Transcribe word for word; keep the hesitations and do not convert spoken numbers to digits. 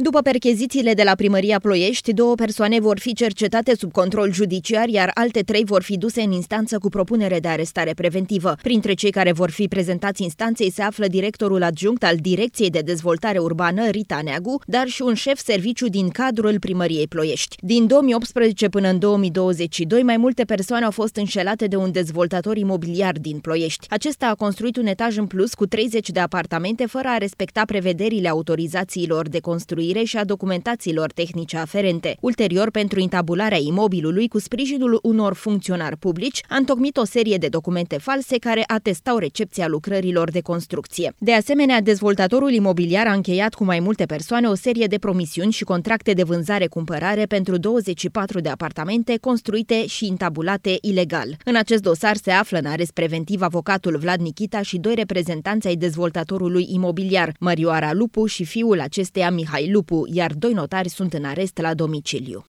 După perchezițiile de la Primăria Ploiești, două persoane vor fi cercetate sub control judiciar, iar alte trei vor fi duse în instanță cu propunere de arestare preventivă. Printre cei care vor fi prezentați instanței se află directorul adjunct al Direcției de Dezvoltare Urbană, Rita Neagu, dar și un șef serviciu din cadrul Primăriei Ploiești. Din două mii optsprezece până în două mii douăzeci și doi, mai multe persoane au fost înșelate de un dezvoltator imobiliar din Ploiești. Acesta a construit un etaj în plus cu treizeci de apartamente fără a respecta prevederile autorizațiilor de construire și a documentațiilor tehnice aferente. Ulterior, pentru intabularea imobilului, cu sprijinul unor funcționari publici, a întocmit o serie de documente false care atestau recepția lucrărilor de construcție. De asemenea, dezvoltatorul imobiliar a încheiat cu mai multe persoane o serie de promisiuni și contracte de vânzare-cumpărare pentru douăzeci și patru de apartamente construite și intabulate ilegal. În acest dosar se află în arest preventiv avocatul Vlad Nichita și doi reprezentanți ai dezvoltatorului imobiliar, Mărioara Lupu și fiul acesteia Mihai Lupu, iar doi notari sunt în arest la domiciliu.